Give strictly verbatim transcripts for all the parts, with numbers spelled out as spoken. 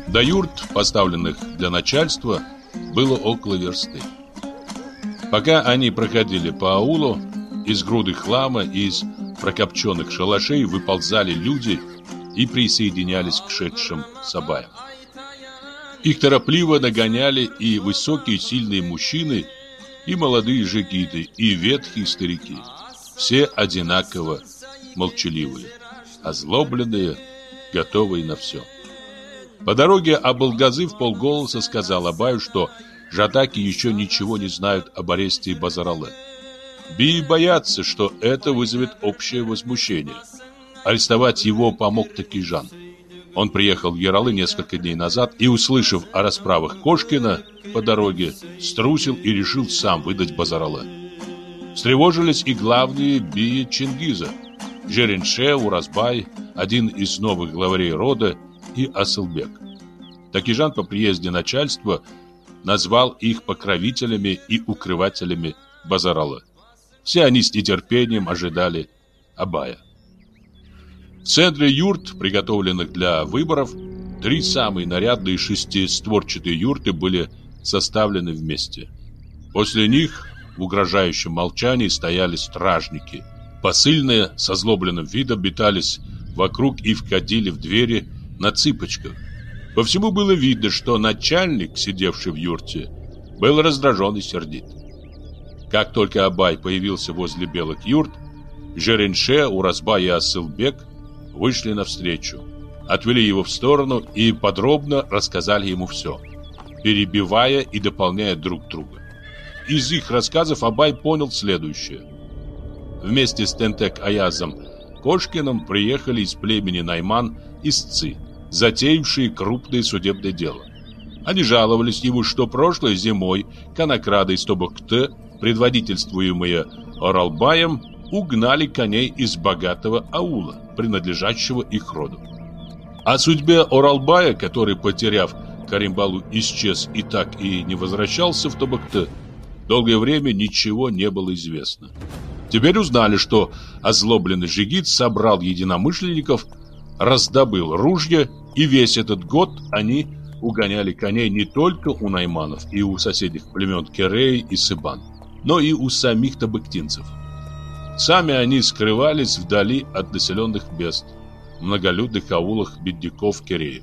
До юрт, поставленных для начальства, было около версты. Пока они проходили по аулу, из груды хлама и из прокопченных шалашей выползали люди и присоединялись к шедшим сабаям. Их торопливо нагоняли и высокие сильные мужчины, и молодые жигиты, и ветхие старики. Все одинаково молчаливые, озлобленные, готовые на все. По дороге Абылгазы вполголоса сказал Абаю, что жатаки еще ничего не знают об аресте Базаралы. Бии боятся, что это вызовет общее возмущение. Арестовать его помог Такижан. Он приехал в Яралы несколько дней назад и, услышав о расправах Кошкина по дороге, струсил и решил сам выдать Базаралы. Встревожились и главные бии Чингиза: Жеренше, Уразбай, один из новых главарей рода, и Асылбек. Такижан по приезде начальства назвал их покровителями и укрывателями Базаралы. Все они с нетерпением ожидали Абая. В центре юрт, приготовленных для выборов, три самые нарядные шестистворчатые юрты были составлены вместе. После них в угрожающем молчании стояли стражники. Посыльные с озлобленным видом метались вокруг и входили в двери на цыпочках. По всему было видно, что начальник, сидевший в юрте, был раздражен и сердит. Как только Абай появился возле белых юрт, Жеренше, Уразбай и Асылбек вышли навстречу, отвели его в сторону и подробно рассказали ему все, перебивая и дополняя друг друга. Из их рассказов Абай понял следующее. Вместе с Тентек-Аязом Кошкиным приехали из племени Найман истцы, затеявшие крупное судебное дело. Они жаловались ему, что прошлой зимой конокрады из Тобокты, предводительствуемые Оралбаем, угнали коней из богатого аула, принадлежащего их роду. О судьбе Оралбая, который, потеряв Каримбалу, исчез и так и не возвращался в Тобокты, долгое время ничего не было известно. Теперь узнали, что озлобленный жигит собрал единомышленников, раздобыл ружья, и весь этот год они угоняли коней не только у найманов и у соседних племен Керей и Сыбан, но и у самих тобыктинцев. Сами они скрывались вдали от населенных мест, в многолюдных аулах бедняков-киреев.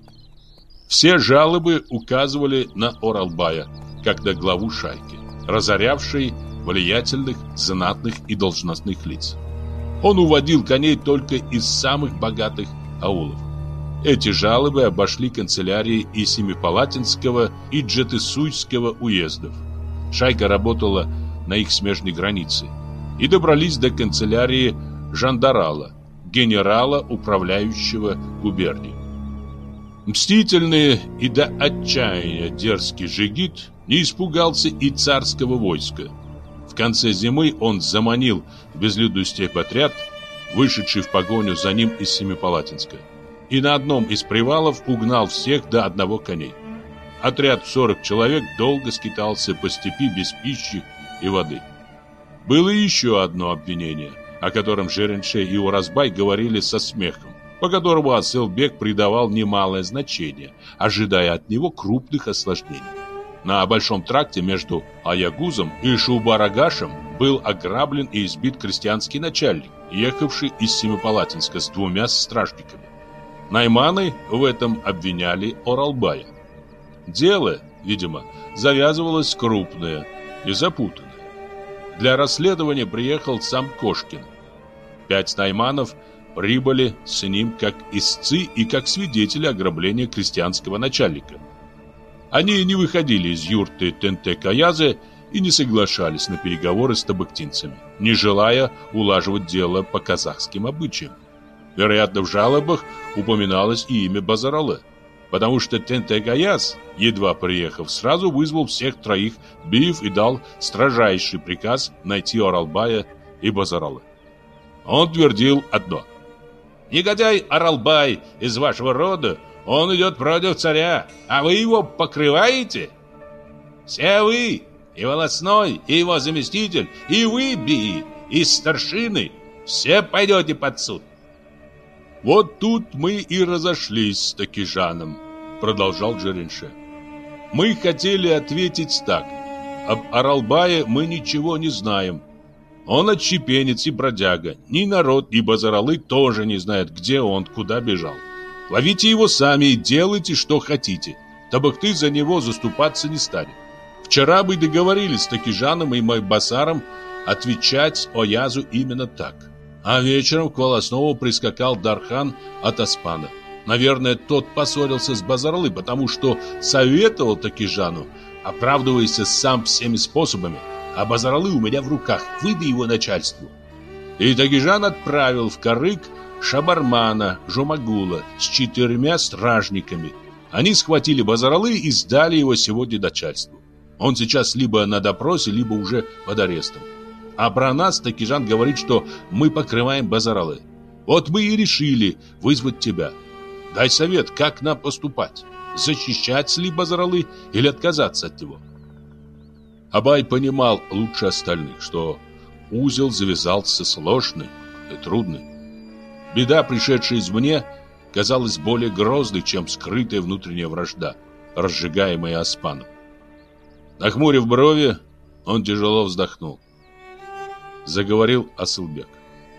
Все жалобы указывали на Оралбая, как на главу шайки, разорявшей влиятельных, знатных и должностных лиц. Он уводил коней только из самых богатых аулов. Эти жалобы обошли канцелярии и Семипалатинского, и Джетысуйского уездов. Шайка работала на их смежной границе и добрались до канцелярии жандарала, генерала, управляющего губернией. Мстительный и до отчаяния дерзкий жигит не испугался и царского войска. В конце зимы он заманил в безлюдную степь отряд, вышедший в погоню за ним из Семипалатинска, и на одном из привалов угнал всех до одного коней. Отряд в сорок человек долго скитался по степи без пищи и воды. Было еще одно обвинение, о котором Жеренше и Уразбай говорили со смехом, по которому Асылбек придавал немалое значение, ожидая от него крупных осложнений. На большом тракте между Аягузом и Шубарагашем был ограблен и избит крестьянский начальник, ехавший из Семипалатинска с двумя стражниками. Найманы в этом обвиняли Оралбая. Дело, видимо, завязывалось крупное и запутанное. Для расследования приехал сам Кошкин. Пять найманов прибыли с ним как истцы и как свидетели ограбления крестьянского начальника. Они не выходили из юрты Тентек-Аяза и не соглашались на переговоры с тобыктинцами, не желая улаживать дело по казахским обычаям. Вероятно, в жалобах упоминалось и имя Базаралы, потому что Тентек-Аяз, едва приехав, сразу вызвал всех троих биев и дал строжайший приказ найти Оралбая и Базаралы. Он твердил одно: «Негодяй Оралбай из вашего рода, он идет против царя, а вы его покрываете? Все вы, и волосной, и его заместитель, и вы, бии, и старшины, все пойдете под суд». Вот тут мы и разошлись с Такижаном. продолжал Джеренше. Мы хотели ответить так. Об Оралбае мы ничего не знаем. Он отщепенец и бродяга. Ни народ, ни Базаралы тоже не знают, где он, куда бежал. Ловите его сами и делайте, что хотите. Табахты за него заступаться не станет. Вчера мы договорились с Такижаном и Майбасаром отвечать Оязу именно так. А вечером к Волоснову прискакал Дархан от Оспана. Наверное, тот поссорился с Базаралы, потому что советовал Такижану, оправдываясь сам всеми способами. А Базаралы у меня в руках, выдай его начальству. И Такижан отправил в Карык Шабармана Жомагула с четырьмя стражниками. Они схватили Базаралы и сдали его сегодня начальству. Он сейчас либо на допросе, либо уже под арестом. А про нас Такижан говорит, что мы покрываем Базаралы. Вот мы и решили вызвать тебя. Дай совет, как нам поступать? Защищать ли Базаралы или отказаться от него? Абай понимал лучше остальных, что узел завязался сложный и трудный. Беда, пришедшая извне, казалась более грозной, чем скрытая внутренняя вражда, разжигаемая Оспаном. Нахмурив брови, он тяжело вздохнул. Заговорил Асылбек.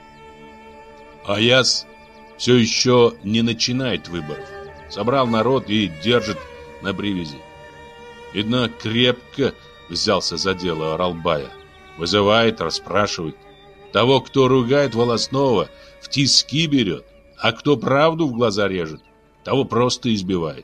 Аяз все еще не начинает выборов. Собрал народ и держит на привязи. Видно, крепко взялся за дело Оралбая. Вызывает, расспрашивает. Того, кто ругает Волосного, в тиски берет, а кто правду в глаза режет, того просто избивает.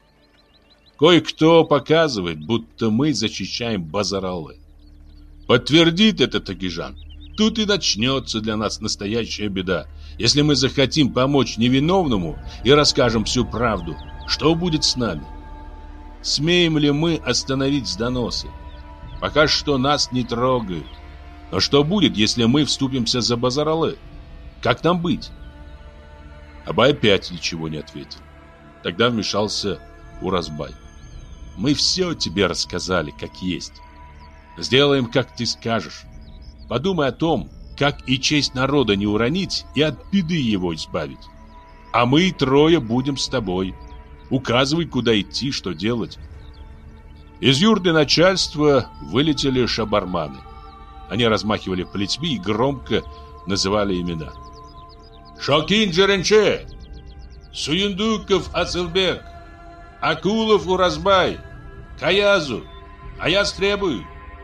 Кое-кто показывает, будто мы защищаем Базаралы. Подтвердит это Такижан. Тут и начнется для нас настоящая беда. Если мы захотим помочь невиновному и расскажем всю правду, что будет с нами? Смеем ли мы остановить доносы? Пока что нас не трогают. Но что будет, если мы вступимся за Базаралы? Как нам быть? Абай опять ничего не ответил. Тогда вмешался Уразбай. Мы все тебе рассказали, как есть. Сделаем, как ты скажешь. Подумай о том, как и честь народа не уронить и от беды его избавить. А мы трое будем с тобой. Указывай, куда идти, что делать. Из юрты начальства вылетели шабарманы. Они размахивали плетьми и громко называли имена. Шокин Джеренче, Суюндуков Асылбек, Акулов Уразбай, Каязу, Аяз требует.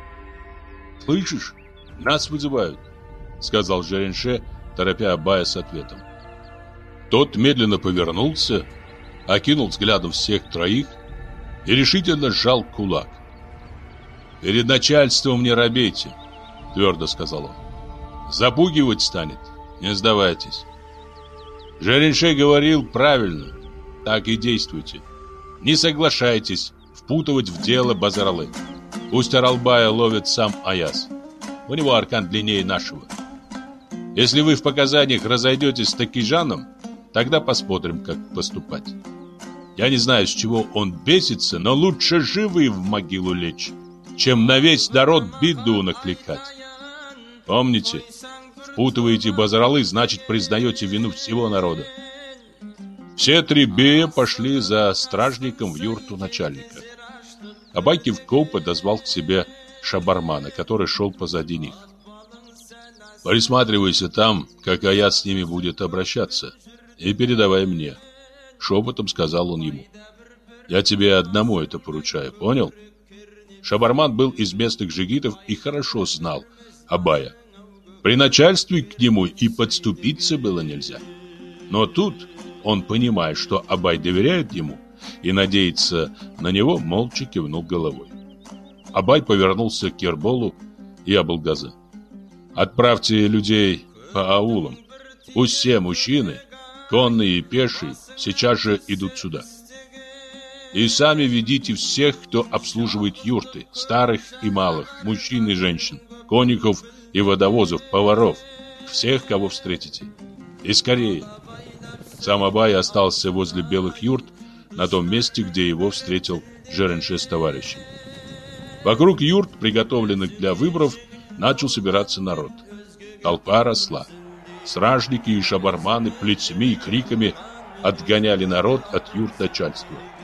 Слышишь, нас вызывают, сказал Джеренше, торопя Абая с ответом. Тот медленно повернулся, окинул взглядом всех троих и решительно сжал кулак. «Перед начальством не робейте», — твердо сказал он. «Запугивать станет, не сдавайтесь. Джеренше говорил правильно, так и действуйте. Не соглашайтесь впутывать в дело Базаралы. Пусть Оралбая ловит сам Аяз. У него аркан длиннее нашего. Если вы в показаниях разойдетесь с Такижаном, тогда посмотрим, как поступать. Я не знаю, с чего он бесится, но лучше живый в могилу лечь, чем на весь народ беду накликать. Помните, впутываете Базаралы, значит, признаете вину всего народа. Все три бея пошли за стражником в юрту начальника. Абай кивком подозвал к себе шабармана, который шел позади них. «Присматривайся там, как Аяз с ними будет обращаться, и передавай мне», — шепотом сказал он ему. «Я тебе одному это поручаю, понял?» Шабарман был из местных жигитов и хорошо знал Абая. При начальстве к нему и подступиться было нельзя. Но тут он, понимая, что Абай доверяет ему и надеется на него, молча кивнул головой. Абай повернулся к Керболу и Абылгазы. «Отправьте людей по аулам. Пусть все мужчины, конные и пешие, сейчас же идут сюда. И сами ведите всех, кто обслуживает юрты, старых и малых, мужчин и женщин, конюхов и водовозов, поваров, всех, кого встретите. И скорее». Сам Абай остался возле белых юрт, на том месте, где его встретил Джеренше с товарищем. Вокруг юрт, приготовленных для выборов, начал собираться народ. Толпа росла. Стражники и шабарманы плетьми и криками отгоняли народ от юрт начальства.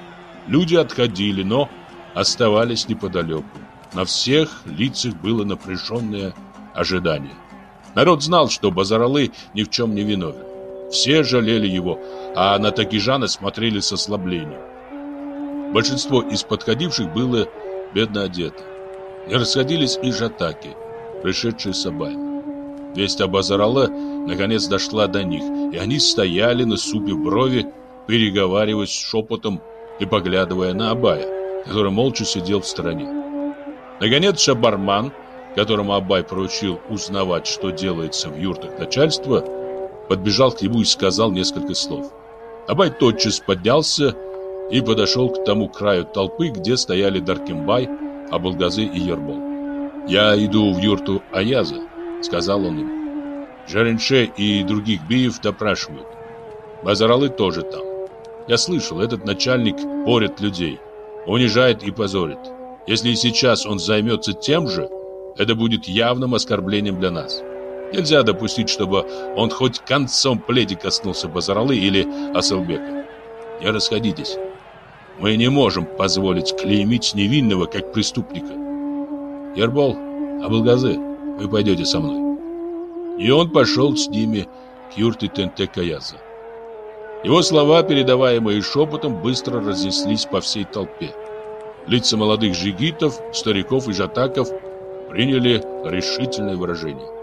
Люди отходили, но оставались неподалеку. На всех лицах было напряженное ожидание. Народ знал, что Базаралы ни в чем не виновен. Все жалели его, а на Такижана смотрели с ослаблением. Большинство из подходивших было бедно одето. Не расходились и жатаки, пришедшие с Абаем. Весть об Базарале наконец дошла до них, и они стояли, насупив брови, переговариваясь шепотом и поглядывая на Абая, который молча сидел в стороне. Наконец Шабарман, которому Абай поручил узнавать, что делается в юртах начальства, подбежал к нему и сказал несколько слов. Абай тотчас поднялся и подошел к тому краю толпы, где стояли Даркембай, Абылгазы и Ербол. «Я иду в юрту Аяза», — сказал он им. «Жаренше и других биев допрашивают. Базаралы тоже там. Я слышал, этот начальник порет людей, унижает и позорит. Если и сейчас он займется тем же, это будет явным оскорблением для нас. Нельзя допустить, чтобы он хоть концом плети коснулся Базаралы или Асылбека. Не расходитесь. Мы не можем позволить клеймить невинного как преступника. Ербол, Абылгазы, вы пойдете со мной». И он пошел с ними к юрте Тентек-Аяза. Его слова, передаваемые шепотом, быстро разнеслись по всей толпе. Лица молодых жигитов, стариков и жатаков приняли решительное выражение.